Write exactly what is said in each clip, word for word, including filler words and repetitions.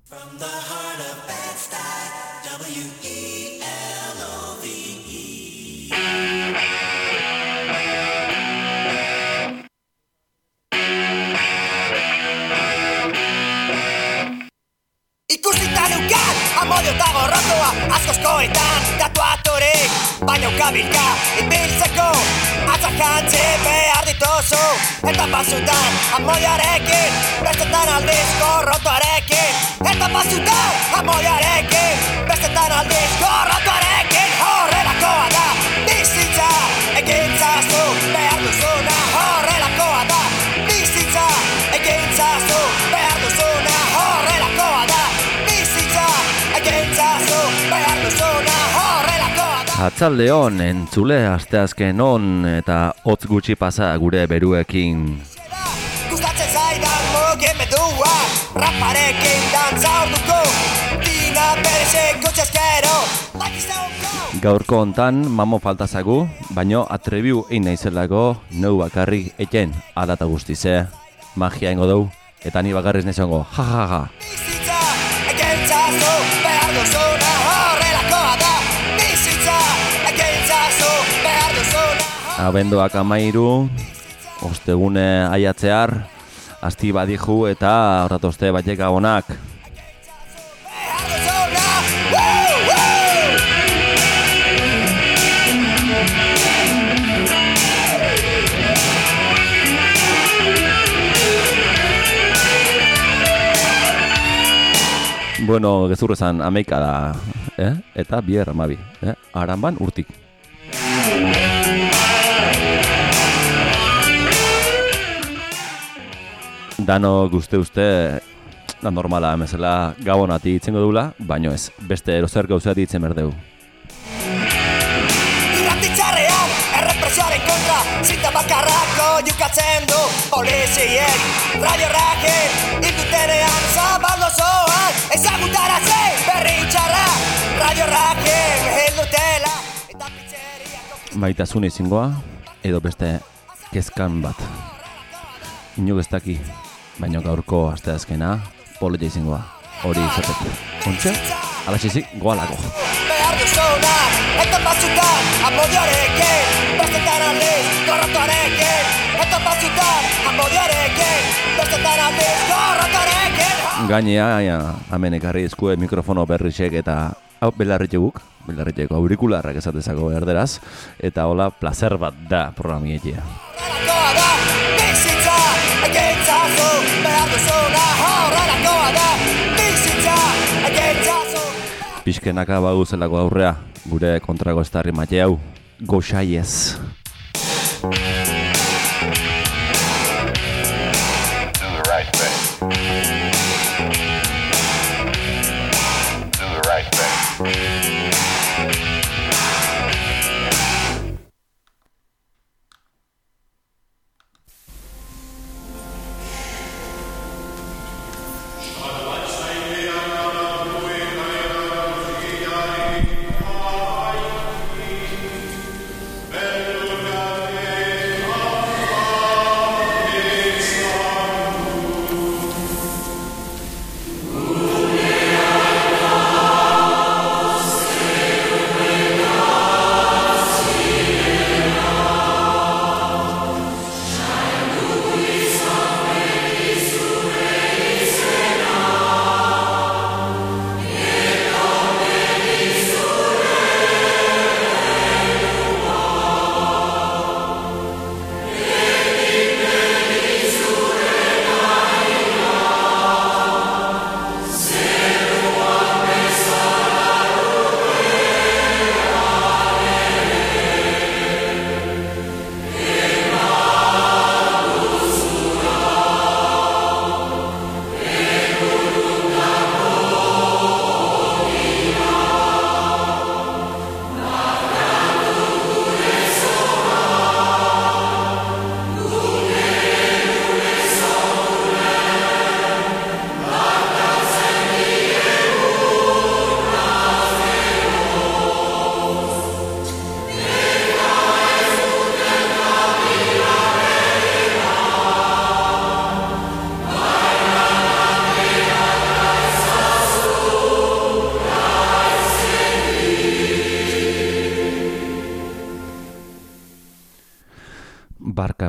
From the heart of Bed-Stuy, W E L O V E. Ikusita neukat, amodio eta gorrotoa, askoskoetan, tatuaturik, baina ukabilka, ibiltzeko, atzak jantzi behar dituzu, eta pasutan, amodioarekin, bestetan aldiz gorrotoarekin, eta pasutan, amodioarekin, bestetan aldiz gorrotoarekin, horrelakoa da, bizitza, egintzazu, behar duzuna, horrelakoa da, bizitza, egintzazu, behar duzuna, horrelakoa da, Atzaldeon, entzule asteazken on eta hotz gutxi pasa gure beruekin. Gustatzen zaidan mugimendua, raparekin dantza orduko, dina berezeko txaskero, Gaurko hontan mamo faltazagu, baino atrebiu egin naizelako neu bakarrik eken adata guztize. Magia ingo dau, eta ni bakarriz nezongo, ja ja ja. Abenduak amairu, ostegune aiatzear, asti badiju eta horratoste batek gabonak. Bueno, gezurrezan ameika da, eh? Eta bier amabi, eh? Aranban urtik. Dano guzte uste, da normala emezela gabonati itzengo dula, baino ez, beste erozer gauzati itzen berdeu. Irratitxarrean, errepresioaren kontra, zinta bakarrako jukatzen du poliziek, radio rakin, indutenean zabaldo zoan, ezagutaratzen berri txarra, radio rakin, hildutela, eta pizzeriako... Maitasun izingoa, edo beste kezkan bat. Inok ez daki, baina gaurko asteazkena polita izingoa. Hori izateko. Ontxe, alaxizik goalako. Behar duzuna, eta batzutan, amodioarekin, bestetan aldiz, gorrotoarekin, eta batzutan, amodioarekin, bestetan aldiz, gorrotoarekin. Gainea, ja, hemen ekarri eskue mikrofono berrizek eta hau belarriteguk, belarriteko aurikularrak esatezako erderaz, eta hola placer bat da programietia. Pixkenaka badu zelako aurrea, gure kontrago estarri mate hau, goxaiez.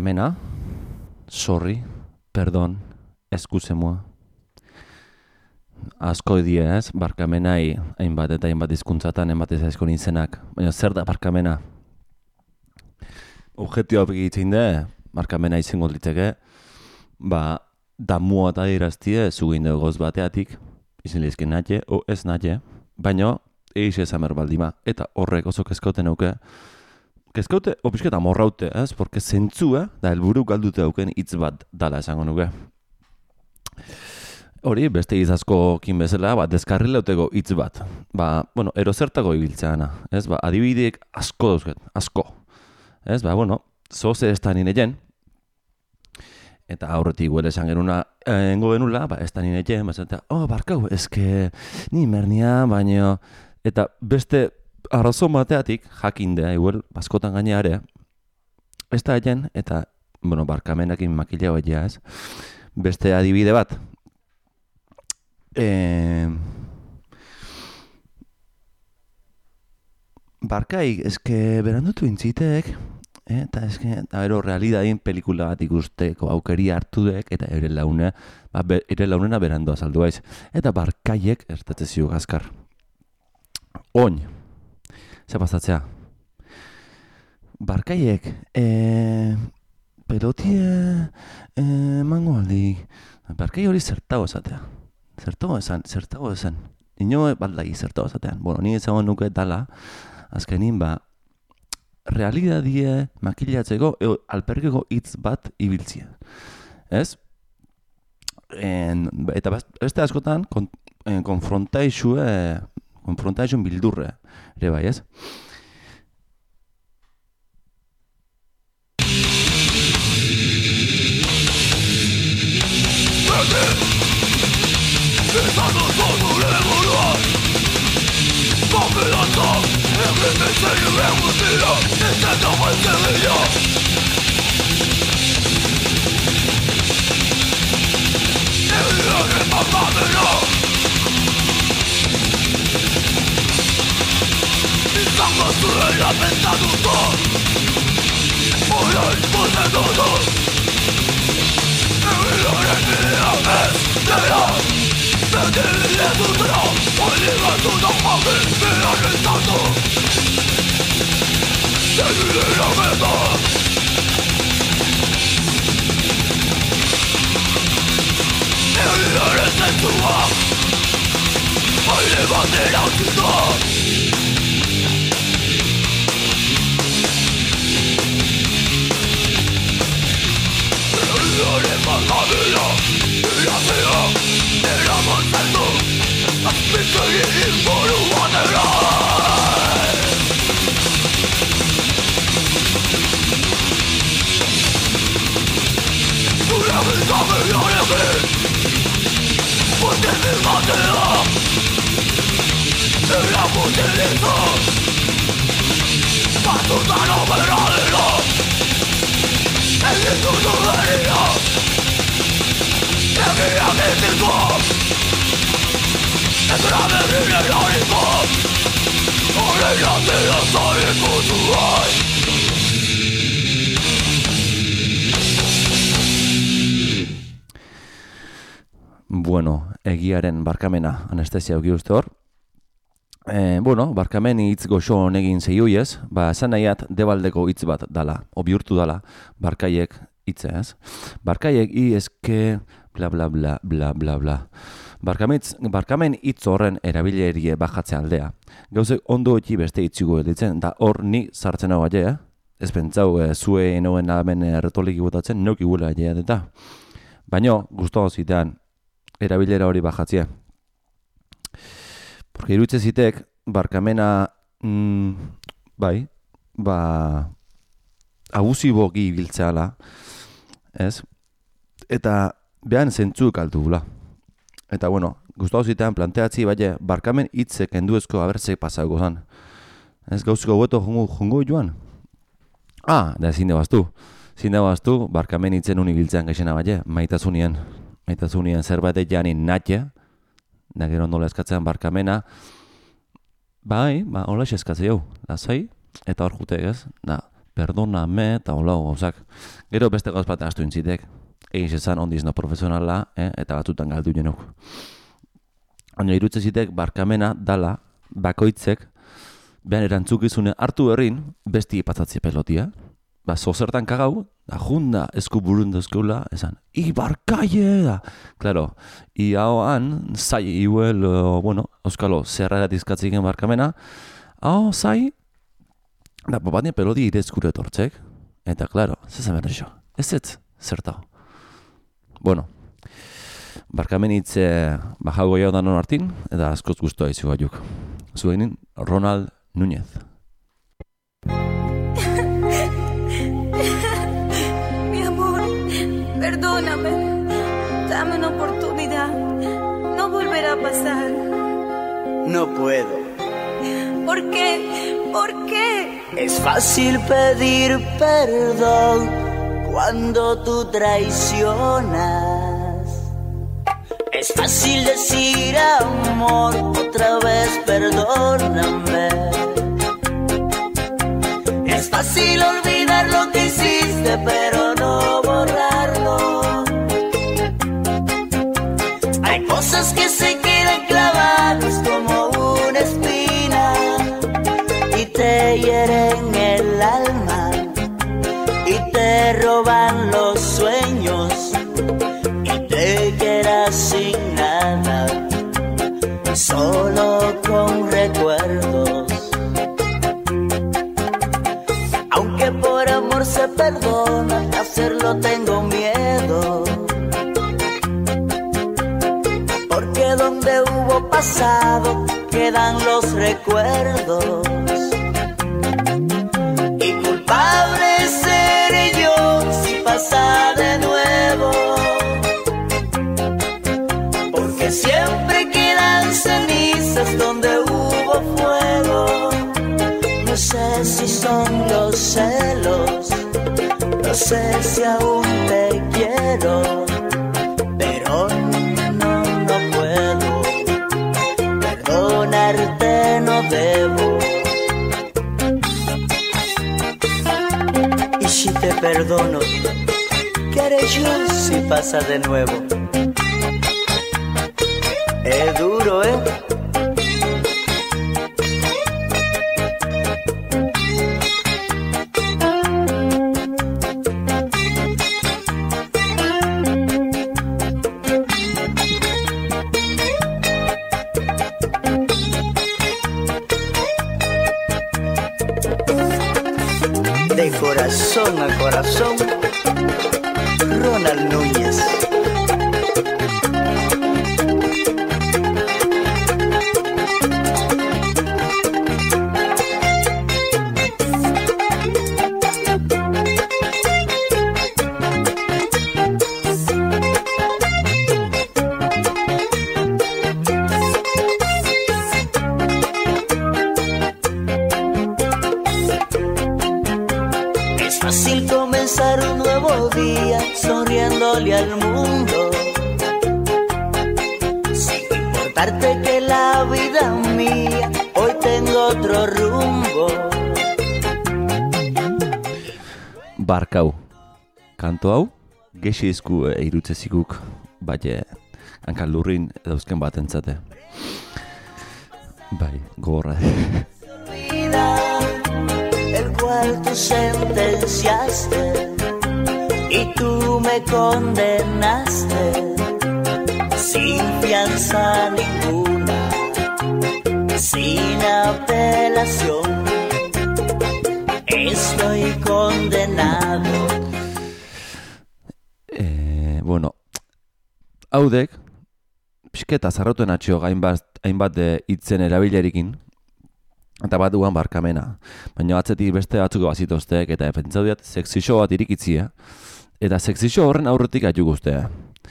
barkamena, sorry, perdon, excusez-moi. Asko die, ez? Barkamenai hainbat eta hainbat hizkuntzatan ematen zaizkon izenak. Baina zer da barkamena? Objetioa begitzen da, barkamena izango liteke, ba, damua eta iraztie zugin dugu goz bateatik, izin lehizken natxe, o ez natxe, baina eiz ezamer baldima. Eta horrek oso kezkauten auke, kezkaute, opisketa morraute, ez? Porque zentzua, da helburu galdute auken hitz bat dala esango nuke. Hori, beste izazko kin bezala, ba, deskarrilauteko hitz bat. Ba, bueno, erozertako ibiltzeana, ez? Ba, adibideek asko dauzket, asko. Ez, ba, bueno, zoze ez da nine jen, eta aurretik guere esan genuna engo genula, ba, ez da nine jen, ba, oh, barkau, eske, ni mernia, baino, eta beste arrazon bateatik, jakindea, igual, baskotan gaineare, ez da jen, eta, bueno, barkamenakin makila hoetia, ez? Beste adibide bat, Eh, barkai, eske berandutu intzitek, eh, eta eske, eta ero realidadien pelikula bat ikusteko aukeria hartu dek, eta ere laune, ba, be, ere launena berandu azaldu baiz. Eta barkaiek ertatze zio gazkar. Oin, ze pasatzea. Barkaiek, eh, pelotie, eh, mango aldik, barkai hori zertago esatea. Zertago esan, zertago esan. Ino baldai zertago esatean. Bueno, ni ezagun nuke dala, azkenin ba, realidadie makilatzeko, eo, alperkeko hitz bat ibiltzia. Ez? En, eta beste askotan, kon, en, konfrontaixue, konfrontaixun bildurre, ere bai, ez? Izango zozu nire burua Konfidanza Egiten zein eguztira Izan dagoen zerria Egiaren mamamena Izango zuela pentatuta Oian pozen duzu Egiaren bidea ez dira Zendile dutera, oligatu da jabe, beharen zandu Zendile rameta Egiaren zentzua Aile bat erauzita Egiaren mamamena, irazea Eraman zendu, azpitzegi inboru batera Gure bizabelarekin, putetik batera Eramutin lizu, batutan operadera Egin duzu beria Egiak iziko Ezra berrire jarriko Horrein atera zareko zuai Bueno, egiaren barkamena anestesia auki uste hor. Eh, bueno, barkamen hitz goxo honegin zeioiez, ba, esan nahiat debaldeko hitz bat dala, obiurtu dala, barkaiek hitze, ez? Barkaiek i eske bla bla bla bla bla bla. Barkamitz, barkamen hitz horren erabilerie bajatzea aldea. Gauzek ondo eki beste hitzuko ditzen, da hor ni sartzen hau aia, eh? Ez pentsau, e, zue enoen hemen erretoliki botatzen, neuk iguela aia eta. Baina, guztago zitean, erabilera hori bajatzea. Porque iruditze zitek, barkamena, mm, bai, ba, abusiboki biltzeala, ez? Eta behan zentzuk altu gula. Eta, bueno, guztago zitean planteatzi, bai, barkamen hitzek enduezko abertzek pasako zan. Ez gauziko gueto jungo, jungo joan? Ah, da zinde baztu. Zinde baztu, barkamen hitzen unibiltzean gaixena bai, maitazunien. Maitazunien zerbait janin natxe, da gero nola eskatzean barkamena, bai, ba, hola eskatzea jau, lasai, eta hor jutek ez, da, perdoname, eta hola gauzak. Gero beste gauz bat astu intzitek, egin zezan ondiz no profesionala, eh? Eta batzutan galdu jenok. Baina irutze zitek barkamena dala, bakoitzek, behan erantzukizune hartu herrin, besti ipatzatzi pelotia. Ba, zozertan kagau, da junda esku burundu eskeula, esan, i barkaie da. Claro, i hauan, zai iuel, uh, bueno, euskalo, zerra eratizkatzik barkamena, hau zai, da, bat nien pelodi irezkure etortzek. Eta, claro, zezan behar iso, ez ez, zertau. Bueno, barkamen hitze bajago jau danon hartin, eta askoz guztua izu gaiuk. Zuenin, Ronald Núñez. Mi amor, perdóname, dame una oportunidad, no volverá a pasar. No puedo. ¿Por qué? ¿Por qué? Es fácil pedir perdón cuando tú traicionas. Es fácil decir amor, otra vez perdóname. Es fácil olvidar lo que hiciste, pero no borrarlo. Hay cosas que se quedan clavadas como una espina y te hieren el alma y te roban los sueños y te quedas sin nada, solo con recuerdos. Aunque por amor se perdona, hacerlo tengo miedo, porque donde hubo pasado quedan los recuerdos. Y culpable seré yo si pasa de nuevo, porque siempre quedan cenizas donde hubo fuego. No sé si son los celos, no sé si aún te quiero, pero no, no puedo, perdonarte no debo. Y si te perdono, ¿qué haré yo si pasa de nuevo? Es duro, ¿eh? De corazón a corazón, Ronald Núñez. Es fácil comenzar un nuevo día sonriéndole al mundo, sin importarte que la vida mía hoy tengo otro rumbo. Barkau. Kanto hau, gexe izku e, irutzezikuk, baina hankan lurrin dauzken bat entzate. Bai, gogorra. El cual tú sentenciaste y tú me condenaste sin fianza ninguna, sin apelación. Estoy condenado. Eh, bueno, haudek, pixketa zarrotuen atxio hainbat, hainbat hitzen erabilerikin, eta bat duan barkamena. Baina batzetik beste batzuko bazitoztek, eta pentsaudiat sexixo bat irikitzia, eta sexixo horren aurretik atxuk ustea.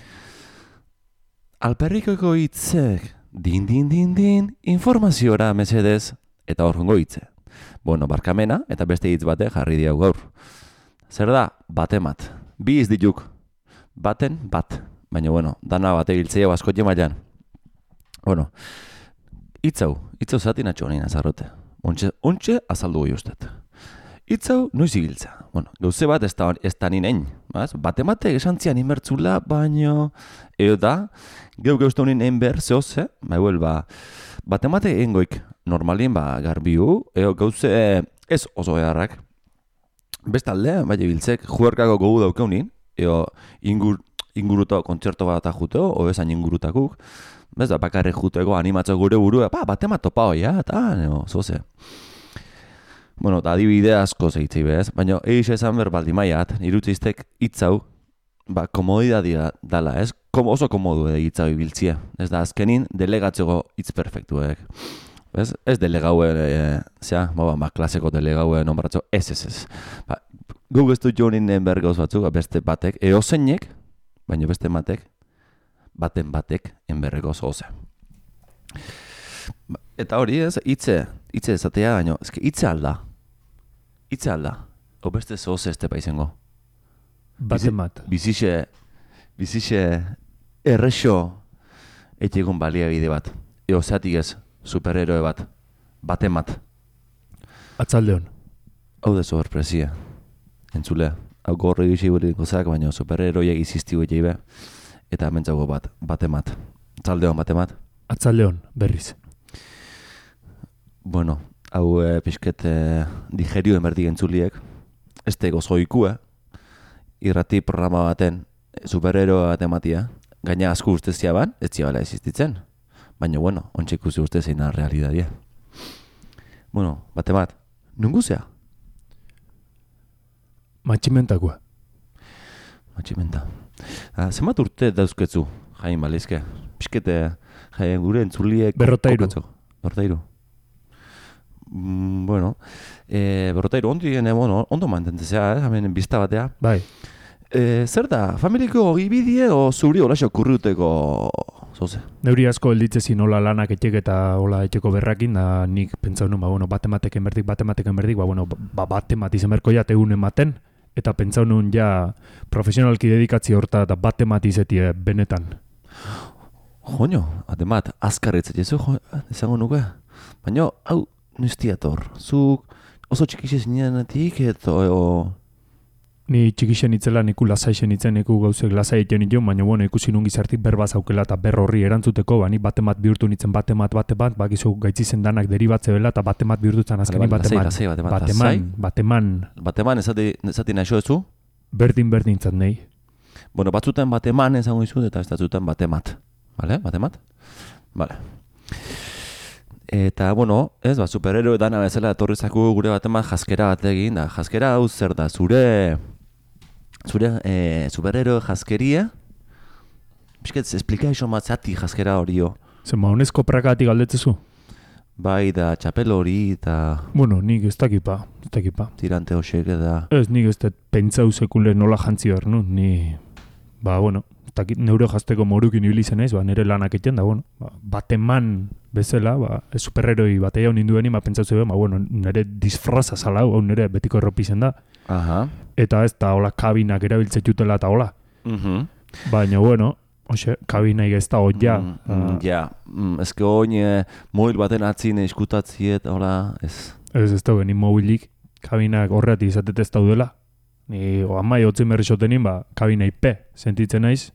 Alperrikoko hitzek, din din din din, informaziora mesedez, eta horrengo hitze. Bueno, barkamena, eta beste hitz bate jarri diau gaur. Zer da? Batemat. Bi iz dituk. Baten, bat. Baina, bueno, dana bate giltzea askotxe mailan. Bueno, hitz hau, hitz hau zatin atxo nien azarrote. Ontxe, ontxe azaldu goi ustet. Itz hau, noiz ibiltza. Bueno, gauze bat ez da, ez da ninen, baz? Bate-mate esan zian inbertzula, baino, eo da, geu geuzta honin enber, zehoz, eh? Ba, eguel, ba, bate-mate engoik normalien, ba, garbiu, eo gauze ez oso beharrak. Bestalde, bai ibiltzek, juerkako gogu daukeunin, eo ingur, inguruto kontzerto bat juteo, o esan ingurutakuk, bez da, bakarrik juteko animatzo gure burua, ba, bate-mat topa hoia, eta, no, zoze. Bueno, eta adibide asko zeitzei bez, baina egiz esan berbaldi maiat, irutzeiztek hitz hau, ba, komodidadia dala, ez? Kom, oso komodu edo hitz hau ibiltzia. Ez da, azkenin, delegatzeko hitz perfektuek. Ez, ez delegaue, e, zera, ba, ba, klaseko delegaue nombratzo, ez, ez, ez. Ba, gu ez dut joanin enbergauz batzuk, beste batek, eo zeinek, baina beste batek, baten batek enberregoz oze. Eta hori ez, hitze, hitze ezatea, baina, ezke, hitze alda. Hitze alda. O beste zoze este paizengo. Baten bat. Bizixe, bizixe errexo etxegun baliabide bat. Eo zeatik ez, superheroe bat. Baten bat. Atzaldeon. Hau da sorpresia. Entzulea. Hau gorri gixi buri gozak, baina superheroiek iziztiu etxeibe. Eta mentzago bat, baten bat. Atzaldeon, baten bat. Atzaldeon, berriz. Bueno, hau e, pixket e, digerio emerdik entzuliek. Este gozoikua, irrati programa baten superhero bat ematia. Gaina asko uste ziaban, ez ziabala existitzen. Baina, bueno, ontsa ikusi uste zein realidadia. Bueno, bate bat, nungu zea? Matximentakoa. Matximenta. Ah, zenbat urte dauzketzu, Jain Balizke? Pixkete, Jain gure entzuliek... Berrotairu. Berrotairu. Mm, bueno, e, berrotairu ondo, bueno, ondo mantentzea, eh? Hemen bizta batea. Bai. E, zer da, familiko gibidie o zuri olaxo kurriuteko zoze? Neuri asko elditzezin hola lanak etxek eta hola etxeko berrakin, da nik pentsau nun, ba, bueno, batemateken berdik, batemateken berdik, ba, bueno, ba, batemat izan berko ja tegun ematen, eta pentsau nun ja profesionalki dedikatzi horta eta batemat izetie benetan. Joño, batemat, azkarretzet jezu, jo, izango nuke. Baina, hau, niztiator, zuk oso txikixe zinenetik, eto, o... Ni txikixen itzela, niku lasaixen itzen, niku gauzek lasai egiten nion, baina bueno, ikusi nun gizartik berbaz aukela eta ber horri erantzuteko, ba, ni batemat bihurtu nitzen batemat, batemat, bakizu gaitzizen danak deribatze bela, eta batemat bihurtutzen azkenin batemat. Lasai, lasai, batemat, bateman, bateman. Bateman, ezati, ezati naixo ezu? Berdin berdin zat nahi. Bueno, batzuten bateman ezango izut, eta ez datzuten batemat. Vale, batemat? Vale. Eta, bueno, ez, ba, superhero dana bezala etorrizako gure batemat jaskera bat egin, da, jaskera hau zer da, zure... Zure eh, superhero jaskeria, pixket, esplika iso matzati jaskera hori jo. Zer, ma, honezko prakatik aldetzezu? Bai, da, txapel hori, eta... Bueno, nik ez dakipa, ez dakipa. Tirante hoxek, da... Ez, nik ez dut pentsau sekule nola jantzi behar, nu? Ni, ba, bueno, dakit, neure jazteko morukin ibili zen naiz, ba, nire lanak egiten, da, bueno, ba, bateman bezala, ba, superheroi batea hau nindueni, ba, pentsau zeben, ba, bueno, nire disfraza zala, hau nire betiko erropizen da. Aha. Eta ez da, hola, kabinak erabiltzetutela eta hola. Uh-huh. Baina, bueno, hoxe, kabinak ez da, hoi, ja. Mm, uh, ja, mm, ezke hoi, eh, mobil baten atzin eskutatziet, hola, ez. Ez ez da, ni mobilik, kabinak horreati izatet ez daudela. Ni, o, amai, hotzen berri sotenin, ba, kabina ipe, sentitzen naiz.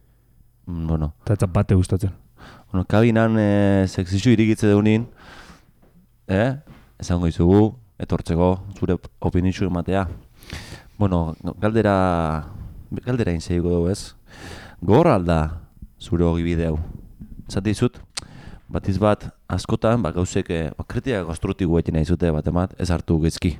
Mm, bueno. Eta ez bate gustatzen. Bueno, kabinan eh, sexixu irigitze deunin, eh? Esango izugu, etortzeko, zure opinitxu ematea. Bueno, galdera, galdera inzeiko dugu ez. Gogorra alda zure hogi bideu. Zati izut, batiz bat, askotan, ba, gauzek, ba, kritika konstruktibo egin nahi zute bat emat, ez hartu gezki.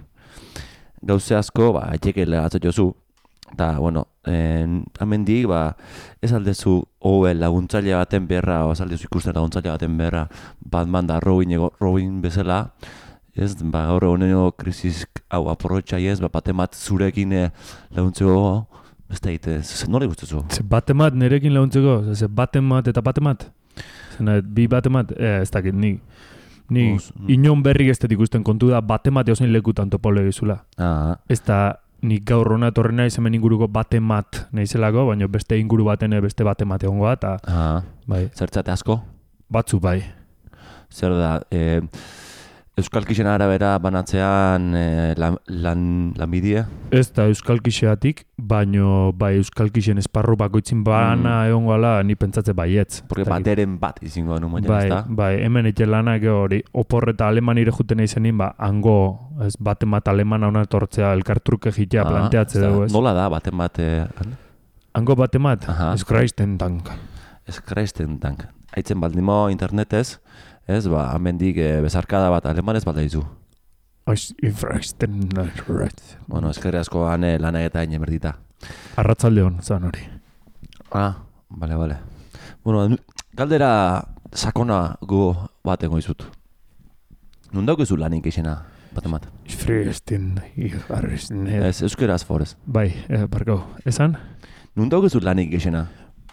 Gauze asko, ba, etxeke legatzat jozu. Eta, bueno, en, amendik, ba, ez aldezu hobe laguntzaile baten berra, o ez aldezu ikusten laguntzaile baten berra, Batman da Robin, Robin bezala, ez, ba, gaur honeno krisis hau aprobetxai ez, ba, batemat zurekin eh, laguntzeko, ez da egite, nola ikustezu? Ze batemat nerekin laguntzeko, ze batemat eta batemat? Zena, bi batemat, eh, ez dakit, ni, ni Os, inon berrik ez dut ikusten kontu da, batemat eozein lekutan topolo egizula. Ah. Ez da, nik gaur hona etorren nahi hemen inguruko batemat nahizelako, baina beste inguru baten beste batemat egongo da, eta... Ah. Bai. Zertzate asko? Batzu bai. Zer da, eh... Euskalkixen arabera banatzean e, lan, lan, lanbidea? Ez da euskalkixeatik, baino bai euskalkixen esparru bakoitzin bana mm. egon gala, ni pentsatze baietz. Porque bateren bat izingo nu moia, bai, ez da? bai, hemen ete lanak hori, opor eta alemanire juten izenin, ba, hango, ez, baten bat alemana hona etortzea, elkartruke jitea ah, planteatze dugu, ez? Nola da, baten bat... E, hango baten bat, eskraisten tank. Eskraisten tank. Aitzen baldimo internetez, ez, ba, amendik e, bezarkada bat alemanez bat daizu. Bueno, eskerri asko hane lana eta hain emerdita. Arratzalde hon, zan hori. Ah, bale, bale. Bueno, galdera sakona gu bat ego izut. Nundauk ezu lanik izena, bat emat? Fresten, igarresten. Ez, euskeraz forez. Bai, eh, barkau, esan? Nundauk ezu lanik izena?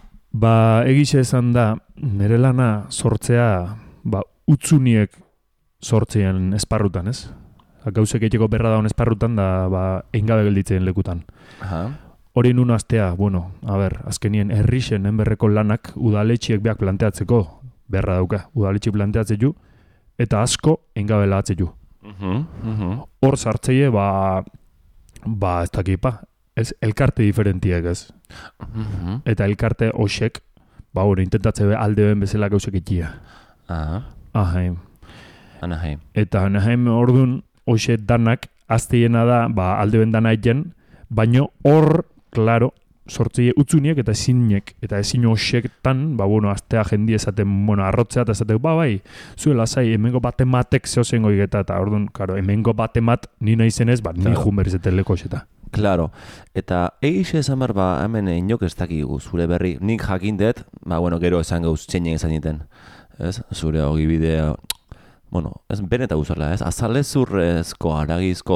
Ba, egixe esan da, nire lana sortzea, ba, utzuniek sortzean esparrutan, ez? Gauzek egiteko berra daun esparrutan da, ba, eingabe gelditzen lekutan. Aha. Hori nun astea, bueno, a ber, azkenien herrixen enberreko lanak udaletxiek beak planteatzeko berra dauka. Udaletxi planteatzeko eta asko eingabe lahatzeko. Uh-huh, uh-huh. Hor sartzeie, ba, ba, ez dakipa, ez, elkarte diferentiek, ez? Uh-huh. Eta elkarte hoxek, ba, hori, intentatze be alde ben bezala gauzek egia. Aha. Ahaim. Anaheim. Eta Anaheim orduan hoxe danak azteiena da, ba, alde ben dana egen, baino hor, klaro, sortzeie utzuniek eta ezinek, eta ezin hoxektan, ba, bueno, aztea jendi esaten, bueno, arrotzea eta esaten, ba, bai, zuela zai, hemengo batematek zehozen goigeta, eta orduan, karo, hemengo batemat ni nahi zenez, ba, ni jun berrizetan leko xeta. Claro, eta egixe esan behar, ba, hemen inok ez dakigu zure berri, nik jakindet, ba, bueno, gero esan gauz txeinen esan jiten, ez, zure hogi bidea, bueno, ez beneta guzarla, ez, azalezurrezko, aragizko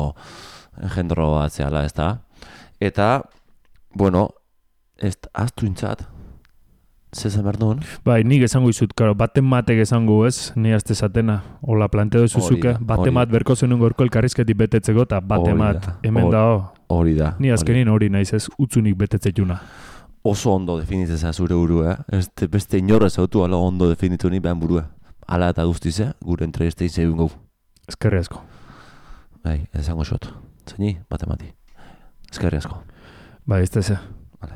engendro bat zehala, ez da, eta, bueno, ez aztu intzat, zezan behar duen? Bai, nik esango izut, karo, baten matek esango ez, ni azte zatena, hola planteo zuzuke, baten mat berko zenun gorko elkarrizketi betetzeko, eta baten mat, hemen da, hori da. Ni azkenin hori naiz ez, utzunik betetzetuna. Oso ondo definitzea zure burua, ez beste inorrez autu ala ondo definitu ni behan burua. Ala eta guztize, gure entrevistei zeibun gau. Eskerri asko. Bai, esango xot. Zaini, bate mati. Eskerri asko. Bai, ez teze. Vale.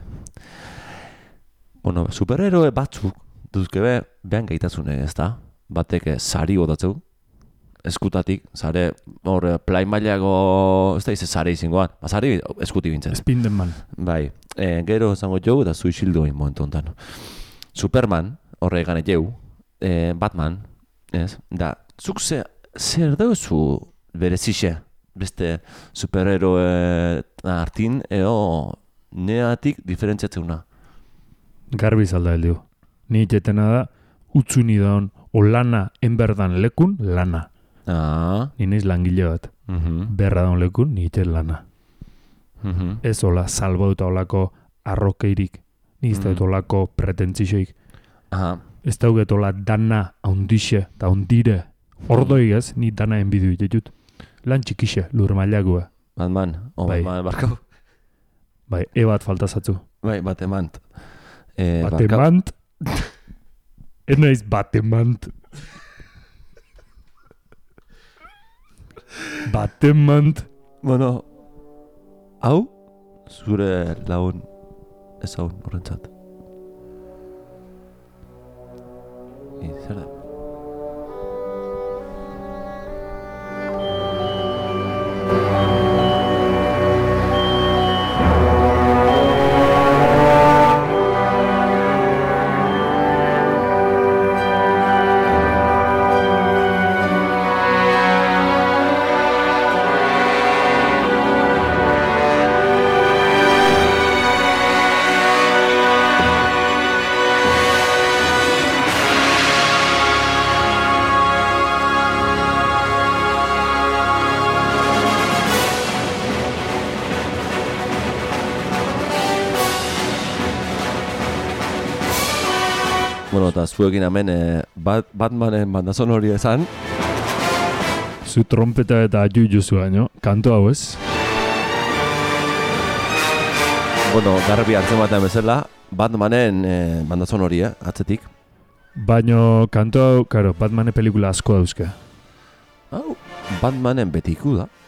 Bueno, superheroe batzuk duzkebe behan gaitazune, ez da? Batek sari botatzeu. Eskutatik, sare, hor, play mailago, ez da ize sare izingoan. Ba, sari eskuti bintzen. Spindenman. Bai, e, gero esango jau eta suizildu egin momentu honetan. Superman, horre ganet jau, e, Batman, ez? Da, zuk ze, zer dauzu berezixe, beste superheroe hartin, eo neatik diferentziatzeuna. Garbi zalda heldu. Ni jetena da, utzuni daun, o lana enberdan lekun, lana. Ah. Ni naiz langile bat. Uh-huh. Berra daun lekun, ni iten lana. Uh-huh. Ez hola salbo dut olako arrokeirik. Ni ez dut olako pretentzixoik. Aha. Ez dauget hola dana haundixe eta haundire. Ordoi ez, ni dana enbidu ditut. Lan txikixe, lur mailagua. Batman, o bai. Batman, barkau. Bai, e bat faltazatzu. Bai, batemant. E, batemant? Ez naiz batemant. Batemant. Bueno, hau, zure laun ez hau horrentzat. I, zer da? Bueno, eta zuekin hemen eh, bat, Batmanen bandazon hori esan. Zu trompeta eta aju juzu baino, kanto hau ez? Bueno, garbi hartzen batean bezala, Batmanen eh, bandazon hori, eh, atzetik. Baino kanto hau, karo, Batmanen pelikula asko dauzke. Hau, Batmanen betiku da.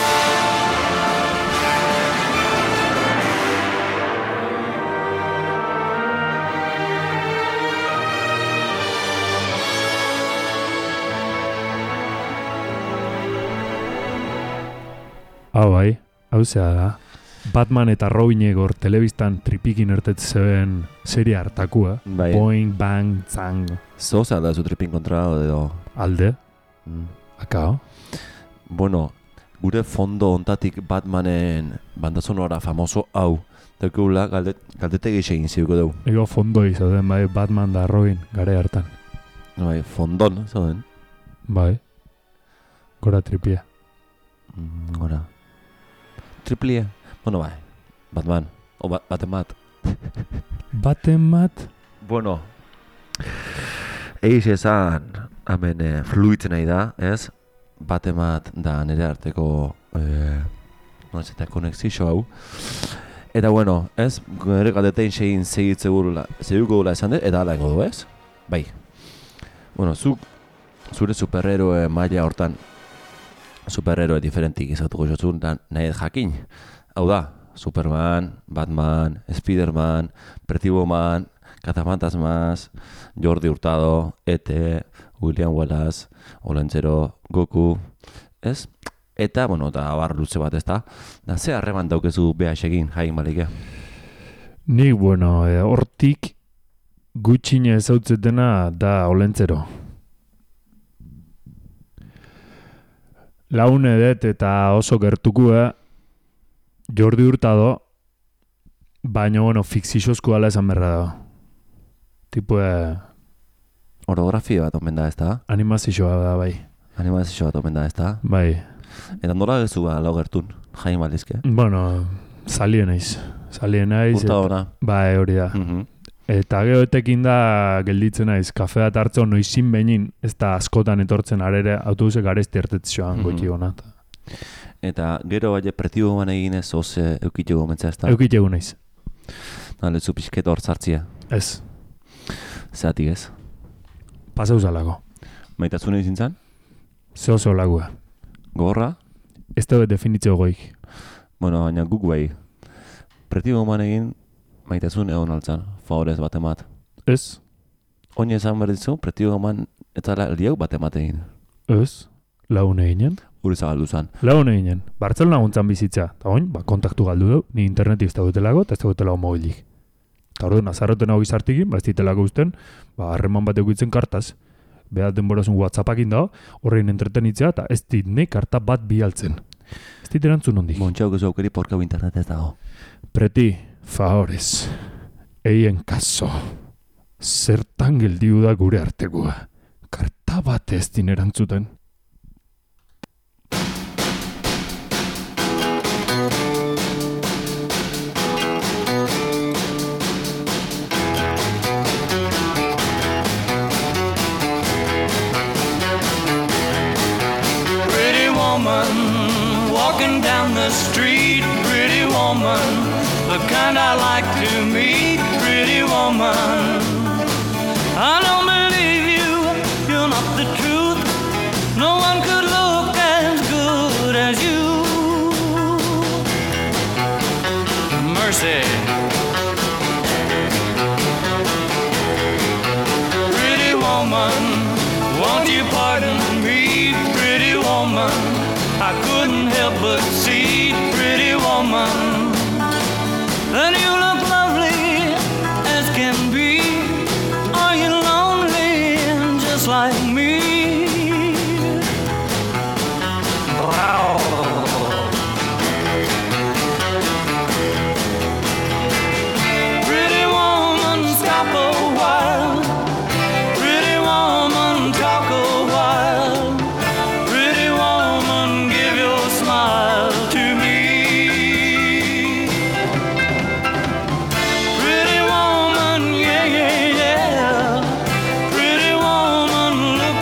Hau bai, hau zea da. Batman eta Robinek hor telebistan tripikin ertetzen serie hartakua. Bai. Boing, bang, zang. Zoza da zu tripin kontra edo. Alde, Mm. akao. Bueno, gure fondo ontatik Batmanen banda sonora famoso hau. Daukula galdet, galdetegi egin zibuko dugu. Ego fondo izaten, bai, Batman da Robin, gare hartan. Bai, fondon, zauden. Bai, gora tripia. Mm, Gora. Triplie. Bueno, bai. Batman. O ba Batemat. Baten bat, Bueno. Eiz esan, hemen eh, fluitzen nahi da, ez? Batemat da nire arteko eh, noiz eta konexio hau. Eta bueno, ez? Gure galdetein segin segitze gurula, segituko gula esan dut, eta ala ingo du, ez? Bai. Bueno, zuk, zure superheroe maila hortan, superheroe diferentik izatuko jotzun, da nahi jakin. Hau da, Superman, Batman, Spiderman, Pretty Woman, Cazafantasmas, Jordi Hurtado, E T, William Wallace, Olentzero, Goku, ez? Eta, bueno, eta abar luze bat ez da. Da, ze harreman daukezu beha egin, jain balike? nik, bueno, e, hortik gutxine ezautzetena da Olentzero. Laune dut eta oso gertukua Jordi Hurtado, baina, bueno, fikziozko ala esan berra da. Tipo, e, Orografia bat omen da ez da? animazioa da, bai. Animazio bat omen da ez da? Bai. Eta nola gezu ba lau gertun, jain balizke? Bueno, salien naiz. Salien naiz. Hurtadona. Bai, hori da. Mhm. Eta geoetekin da gelditzen naiz, kafe bat hartzen noizin behin, ez da askotan etortzen arere autobusek garezti ertetzioan Mhm. goiti gona. Eta gero baina pretibo man eginez oze eukitxo gomentzea ez da? Eukit egun naiz. Nale, zu pixket hor zartzia. Ez, Zeatik ez. pasau zalako. Maitasun egin zintzen? Ze oso lagua. Gogorra? Ez da definitzio goik. Bueno, baina guk bai. Pretibo man egin maitasun egon altzan, favorez bat emat. Ez, Oin esan behar dizu, pretibo man etzala eldiau bat emat egin. ez, laune ginen. Uri zagaldu zan. Laune ginen, Bartzelona guntzan bizitza. Eta oin, ba, kontaktu galdu du, ni interneti ez da dutelago, eta ez da dutelago mobilik. Eta orduan, azarroten hau gizartikin, ba, ez ditelako usten, ba, harreman bat eukitzen kartaz. Beha denborazun WhatsAppakin da, horrein entretenitzea, eta ez dit ne karta bat bialtzen. Ez dit erantzun hondik. Montxauk ez aukeri porkau internet ez dago. Preti, favorez, eien kaso, zertan geldiu da gure artekoa. Karta bat ez din erantzuten. Pretty woman, walking down the street. Pretty woman, the kind I like to meet. Pretty woman, I don't believe you, you're not the truth. No one could look as good as you. Mercy. Pretty woman, won't you pardon me? Pretty woman, I couldn't help but see. Pretty woman, that you look lovely as can be. Are you lonely just like me? Wow. Pretty woman, stop a while. Pretty woman, talk a while. Pretty woman, give your smile to me. Pretty woman, yeah, yeah, yeah. Pretty woman, look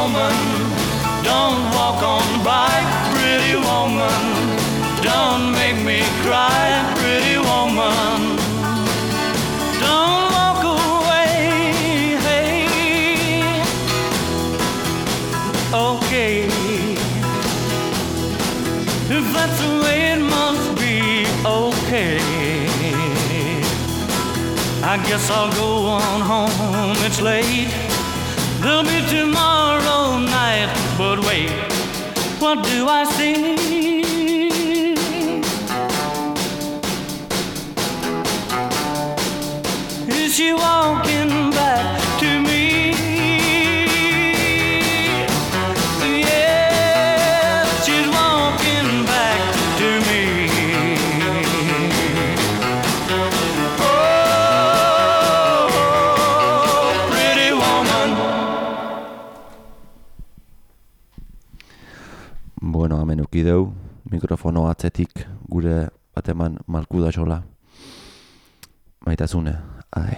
woman. Don't walk on by, pretty woman. Don't make me cry, pretty woman. Don't walk away, hey. Okay. If that's the way it must be, okay. I guess I'll go on home, it's late. There'll be tomorrow night, but wait, what do I see? Is she walking back to me? Yes, she's walking back to me. Bueno, hemen ukideu, mikrofono atzetik gure bateman malku da xola. Maitasune, ai.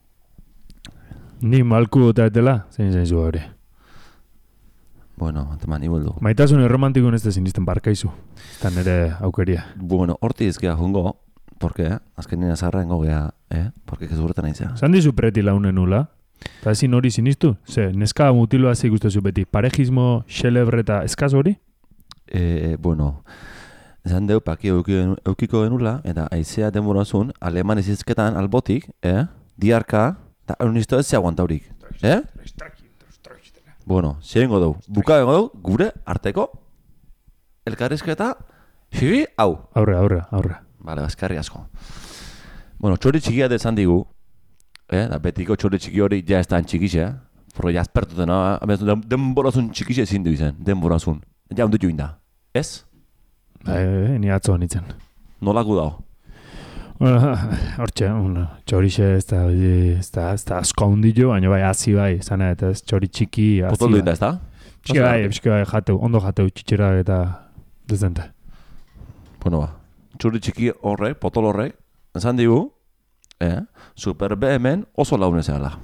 Ni malku eta etela, zein zein zu hori. Bueno, bateman igual du. Maitasune romantikun ez da sinisten barkaizu. Eta nire aukeria. Bueno, horti izkea jungo, porque, azken nina zarra engo gea, eh? Porque kezurretan naizea. Zan dizu preti launen nula? Eta ezin hori sinistu? Ze, neska mutiloa ze ikustezu beti. Parejismo, xelebre eta eskaz hori? E, bueno, zan deu paki eukiko genula, eta aizea denborazun, aleman izizketan albotik, eh? Diarka, eta eunisto ez ze aguantaurik, eh? Bueno, zirengo dugu, buka gengo dugu, gure arteko, elkarrizketa, hibi, hau. Aurre, aurre, aurre. Bale, bazkarri asko. Bueno, txori txikia dezan digu, eh? Da betiko txori txiki hori ja ez tan txikixe, porque jaspertuten, denborazun txikixe ezin du izan, denborazun. Ja, ondut join da, ez? E, e, ni atzo nitzen. Nolako dago? Hortxe, bueno, txorixe ez da, ez da, ez da asko ondillo, baina bai, hazi bai, zana eta ez txori txiki, hazi Potoldu bai. inda, ez da? Pixke bai, pixke bai, jateu, ondo jateu, txitxera eta dezente. Bueno, ba, txuri txiki horrek, potol horrek, esan digu, eh? Super B hemen oso launezela.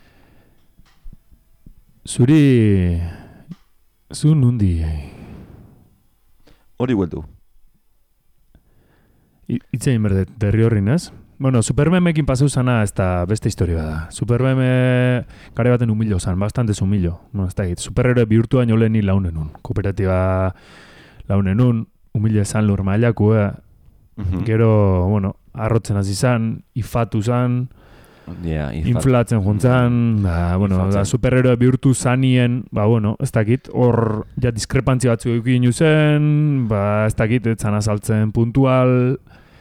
Zuri... Zu nundi... Hori gueltu. Itzein berdet, derri horri, ez? Bueno, Supermemekin pasau zana ez da beste historia da. Supermeme gare baten humilo zan, bastante humilo. Bueno, ez da egit, superheroe bihurtu baino leheni launenun. Kooperatiba launenun, humile zan lur mailaku, eh? Mm-hmm. Gero, bueno, arrotzen hasi zan, ifatu zan, Yeah, inflatzen juntzan, da, bueno, da, superheroe bihurtu zanien, ba, bueno, ez dakit, hor, ja, diskrepantzia batzu eukin zen, ba, ez dakit, ez zan azaltzen puntual,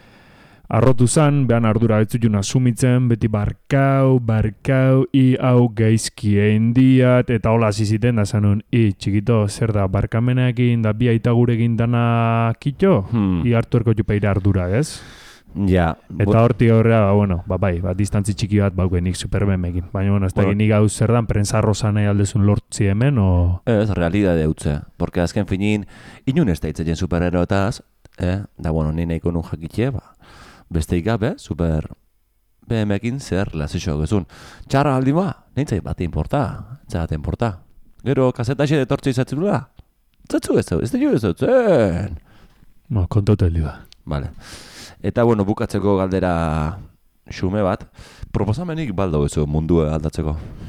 arrotu zan, behan ardura betzutun asumitzen, beti barkau, barkau, i hau gaizki egin diat, eta hola ziziten da zanun, i, txikito, zer da, barkamenekin, da, bi aita gurekin dana kitxo, hmm. i hartu erko jupeira ardura, ez? Ja. Eta horti horrea, ba, bueno, ba, bai, ba, distantzi txiki bat baukenik Supermemekin. Baina, bueno, ez da bueno, nik hau zer dan, prensa rosa nahi aldezun lortzi hemen, o... Ez, realidade utze. Porque azken finin, inun ez da itzatzen superheroetaz, eh? Da, bueno, ni nahiko nun jakitxe, ba, besteik gabe, super B M-ekin zer lazixo gezun. Txarra aldi ba, nintzai bat importa, txat importa. Gero, kasetaxe detortzi izatzen dula? Zatzu ez da, ez da jo ez da, zen. Ba, kontauta heli ba. Vale. Eta, bueno, bukatzeko galdera xume bat, proposamenik baldo ez mundua aldatzeko?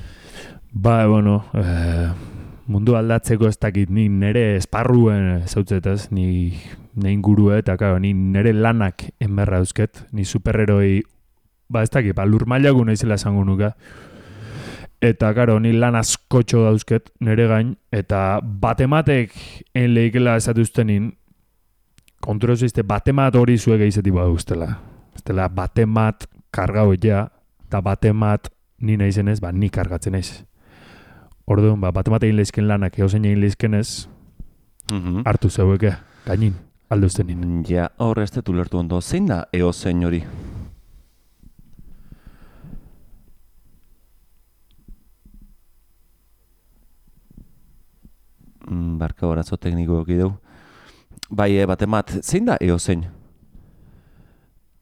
Ba, bueno, eh, mundu aldatzeko ez dakit, ni nere esparruen zautzetaz, ni ne ingurue, eta karo, ni nere lanak enberra eusket, ni superheroi, ba ez dakit, ba, lur mailagu nahizela esango nuka. Eta, karo, ni lan askotxo dauzket nere gain, eta batematek enleikela esatuztenin, kontura zuizte, batemat hori zuek egizetik bada ustela. Estela, batemat kargau egia, eta batemat ni nahi zenez, ba, ni kargatzen ez. Orduan, ba, batemat egin lehizken lanak, egozen egin lehizken ez, mm-hmm. hartu zeueke, gainin, alde ustenin. Ja, hor ez detu lertu ondo, zein da egozen hori? Mm, barka horazo tekniko okideu. Bai, e, batemat, zein da eozein?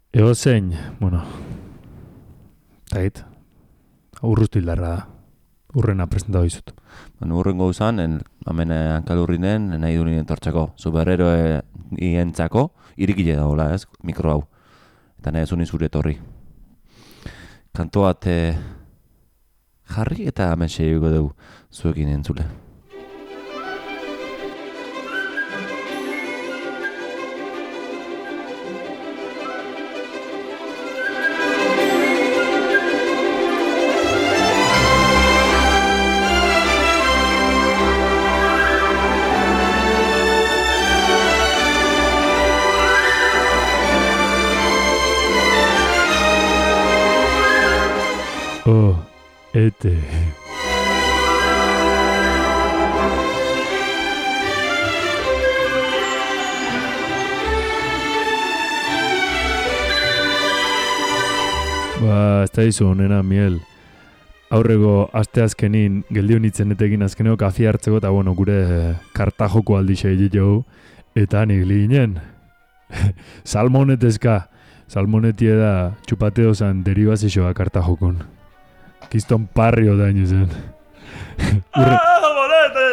Eozein, bueno, tait, urruztu hildarra da. urrena presentatu dizut. Bueno, urrengo uzan, en, hemen hankalurrinen, nahi du nien tortzako, superheroe ientzako, irikile dagoela, ez, mikro hau. Eta nahi zuni zure etorri. Kanto bat eh, jarri eta hemen seiko dugu zuekin entzule. Oh, ete. Ba, ez da izu honena, Miel. Aurrego asteazkenin geldio nitzen etekin azkeneo kafi hartzeko eta bueno, gure kartajoko aldixe egiteko eta nik li ginen. Salmonetezka. Salmonetie da txupateo zan deribazioa kartajokon. Kiston parrio da ino zen. Urre... ¡Ah, bolete!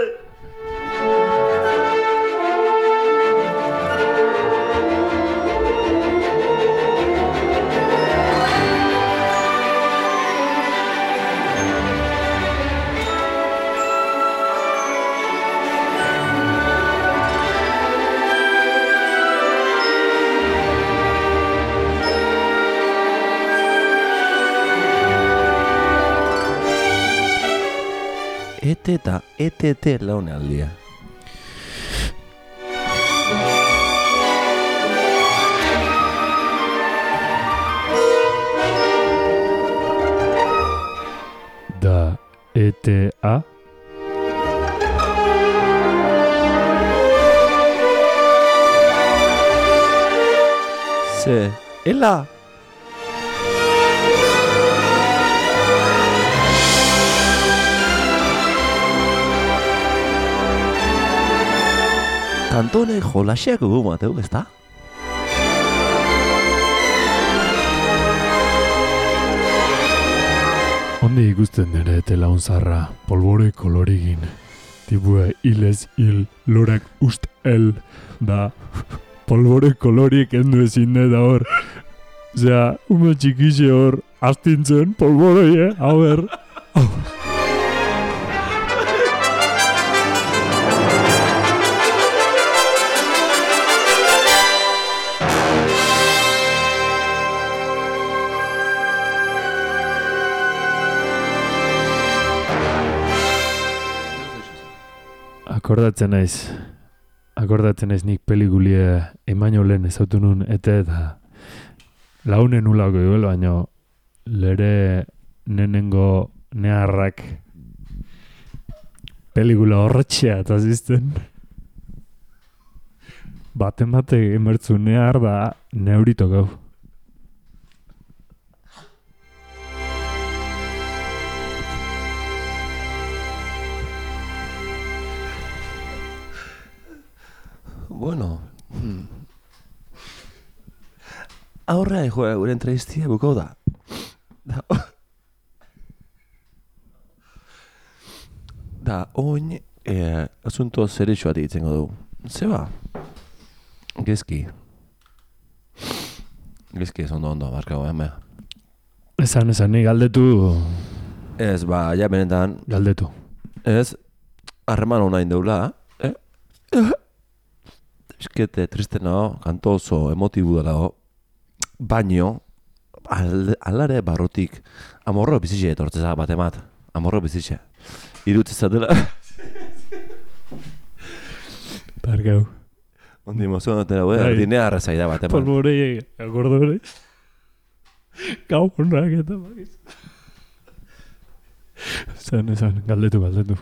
Ete eta etete laune aldia. Da ete a. Se, ela. Kantone jolaseako gu mateu, ez da? Onde ikusten dere ete launzarra polbore kolorigin. Tibue hilez hil lorak ust el da polbore kolorik endu ezin da hor. Osea, ume txikixe hor astintzen polboroi, eh? A ber... Akordatzen naiz, akordatzen naiz nik pelikulie emaino lehen ezautu nun ete eta launen ulako duel, baina lere nenengo neharrak pelikula horretxea eta zizten. Baten bate emertzu nehar da neurito gau. Bueno, hmm. Aurra egoa gure entrevistia buko da. Da, da oin, eh, asunto zerixoa ditzen du. Zeba, gezki. Gezki ez ondo ondo, markago, eme. Esan, esan, ni galdetu... Ez, ba, ja benetan... Galdetu. Ez, harreman hona indeula, eh? Eskete tristena, kanto oso emotibu dela, baino, al, alare barrotik, amorro bizitxe etortzeza bat emat, amorro bizitxe. Irutzeza dela. Bargau. Ondi emozio dutena, eh? Erdinea arrazaida bat emat. Polborei, akordore. Gau honak eta bakiz. Zan, esan, galdetu, galdetu.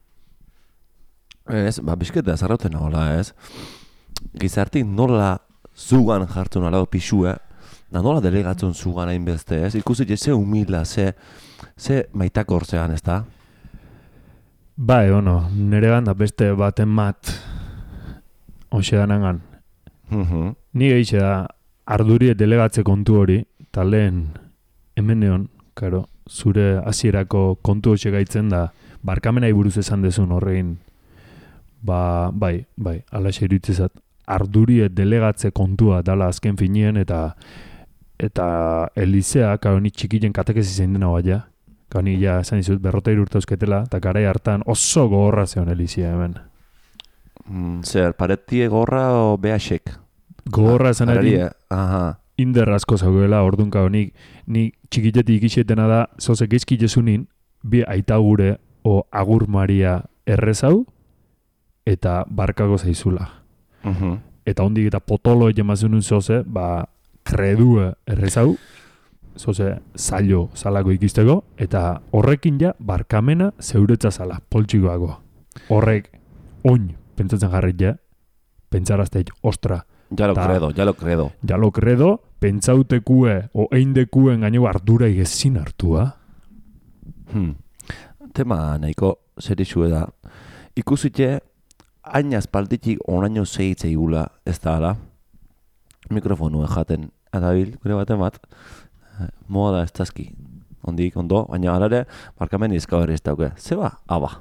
Ez, ba, bizketa zarrauten hola, ez? Gizartik nola zugan jartzen alao pixue, da nola delegatzen zugan hainbeste, ez? Ikusi ze humila, ze, ze maitakor zean, ez da? Bai, ono, nire ganda beste baten mat hoxe danangan. Mhm. Ni gehixe da ardurie delegatze kontu hori, eta lehen hemen neon Karo, zure hasierako kontu hoxe gaitzen da, barkamenai buruz esan dezun horrein, ba, bai, bai, alaxe irutzezat, ardurie delegatze kontua dala azken finien, eta eta Elizea, karo, ni txikien katekezi zein dena baina, karo, ni ja, esan dizut, berroteir urte eusketela, eta garai hartan oso gogorra zeon Elizea hemen. Mm, zer, paretie gorra o behasek? Gogorra esan ari, aha. Inder asko zauela, orduan kao, nik, nik txikitetik ikisetena da, zoze geizki jesunin, bi aita gure, o Agur Maria errezau, eta barkago zaizula. Uh-huh. Eta hondik eta potolo egin zoze, ba, kredue errezau, zoze, zailo zalako ikisteko, eta horrekin ja, barkamena zeuretza zala, poltsikoago. Horrek, oin, pentsatzen jarrit ja, pentsarazteik, ostra, Ja lo credo, ja lo credo. Ja lo credo, pentsautekue o eindekuen gaineko ardura igezin hartua. Hmm. Tema nahiko serixue da. Ikusite, hain aspalditik onaino zehitzei gula ez da ala. Mikrofonua jaten adabil, gure baten bat. Moa da ez tazki. Ondik, ondo, baina alare, barkamen izka berri ez dauke. Zeba, aba.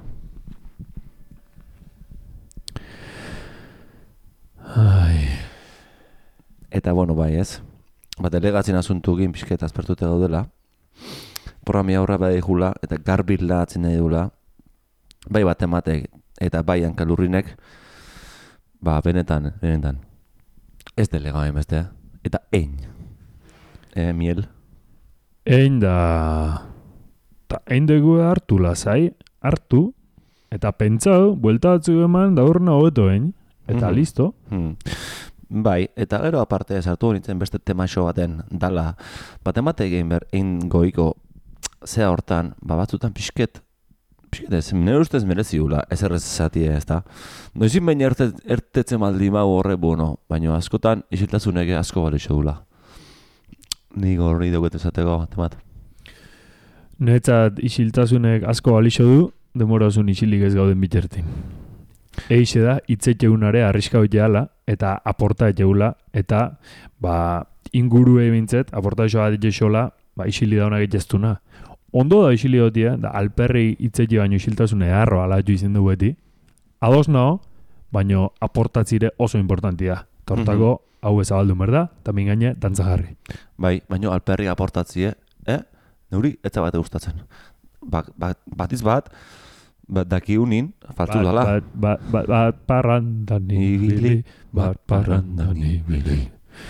Ai... Eta, bueno, bai ez, ba, delegatzen asuntu egin pixketa azpertute gaudela, programi aurra bai jula, eta garbila atzen nahi dula, bai bat ematek, eta bai hankalurrinek, ba, benetan, benetan, ez delegaen beste, eta ein, e, miel. Ein da, eta ein dugu hartu lasai, hartu, eta pentsau, buelta batzu eman da horna hobeto ein, eta Mhm. listo. Hmm. Bai, eta gero aparte sartu nintzen beste temaxo baten dala, bat emate egin behar, egin goiko, zea hortan, ba batzutan pixket, pixket ez, nire ustez mereziula, ez errez esatie ez da. Noizin baina erte, ertetzen maldi mau horre, bueno, baina askotan isiltasunek asko balixo dula. Nik horri dugut esateko, temat. Netzat isiltasunek asko balixo du, demorazun isilik ez gauden bitertin. Eixe da, itzet jeunare arriska hoiteala, eta aporta jeula, eta ba, ingurue bintzet, aporta joa ditxola, ba, isili da honak egiteztuna. Ondo da isili hotia, da alperri itzet baino isiltasune harro ala jo izen du beti. Ados nao, baino aportatzire oso importantia. Tortako, hau ezabaldu merda, eta mingaine, dantza jarri. Bai, baino alperri aportatzie, eh? Neuri, etza bate gustatzen. Ba, ba, batiz bat, bat daki unin, faltu dala. Bat, bat, bat, bat parrandan ibili, bat parrandan ibili.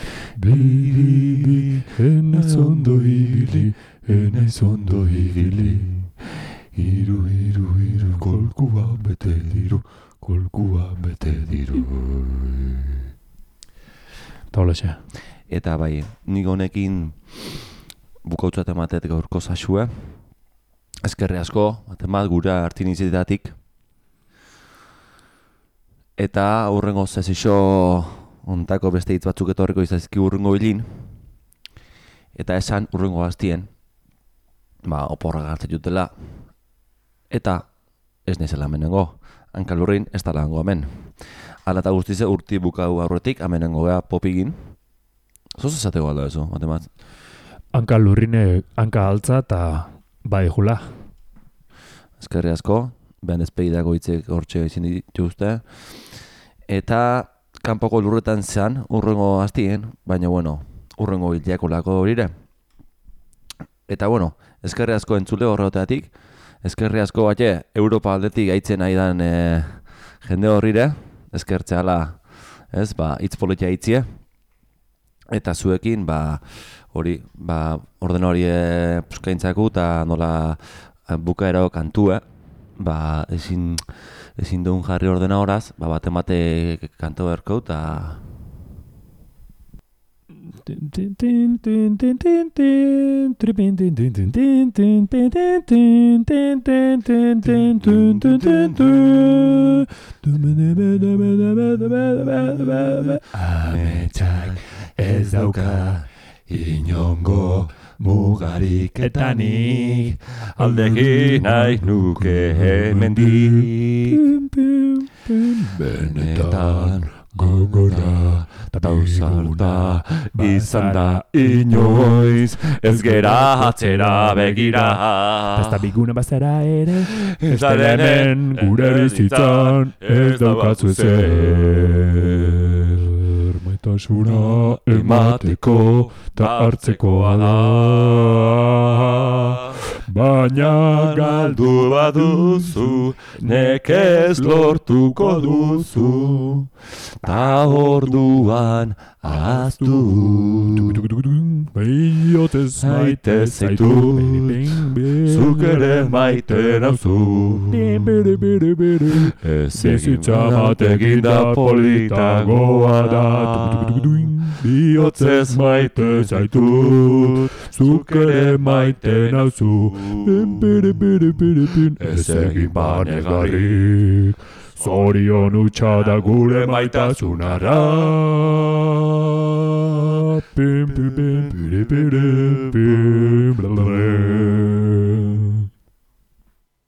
Bili, enaiz ondo ibili, enaiz ondo ibili. Iru, iru, iru, kolkua bete diru, kolkua bete diru. Eta holexe. Eta bai, nik honekin bukautzat ematet gaurko zaxue. Ezkerri asko, bat gura hartin izitatik. Eta hurrengo zezixo ontako beste hitz batzuk etorriko izazki hurrengo bilin. Eta esan hurrengo gaztien, ba, oporra gartzen jutela. Eta ez nezela amenengo, hankalurrin ez tala hango amen. Ala eta guztize urti bukau aurretik amenengo gea popigin. Zoz esateko alda eso, matemat? Hanka lurrine, hanka altza eta bai jula. Ezkerri asko, behan ezpeidako hitzek hortxe izin dituzte. Eta kanpoko lurretan zean, urrengo hastien, baina bueno, urrengo hildeako lako horire. Eta bueno, ezkerri asko entzule horreoteatik, ezkerri asko bate Europa aldetik gaitzen nahi dan e, jende horrire, ezkertzea ala, ez, ba, hitz politia hitzie. Eta zuekin, ba, hori, ba, ordena hori e, puskaintzaku eta nola bukaero kantue, ba, ezin, ezin duen jarri ordena horaz, ba, bat emate kanto berko eta... Ametsak ez dauka inongo mugarik eta nik aldekin nahi nuke hemendik. Benetan gogora ausarta izan da inoiz, ez gera atzera begira. Basta biguna bazara ere, ez da dela hemen gure bizitzan, ez daukatzu ezer. Maitasuna emateko ta hartzekoa da. Baina galdu baduzu, nekez lortuko duzu, ta orduan ahaztu. Baiotez maite zaitu, zuk ere maite nauzu. Ez bizitza batekin da politagoa da. Biotzez maite zaitu, zuk ere maite nauzu. Ez egin banegarrik, zorion utxa da gure maitasunara. Pim, pim, pim, pire, pire.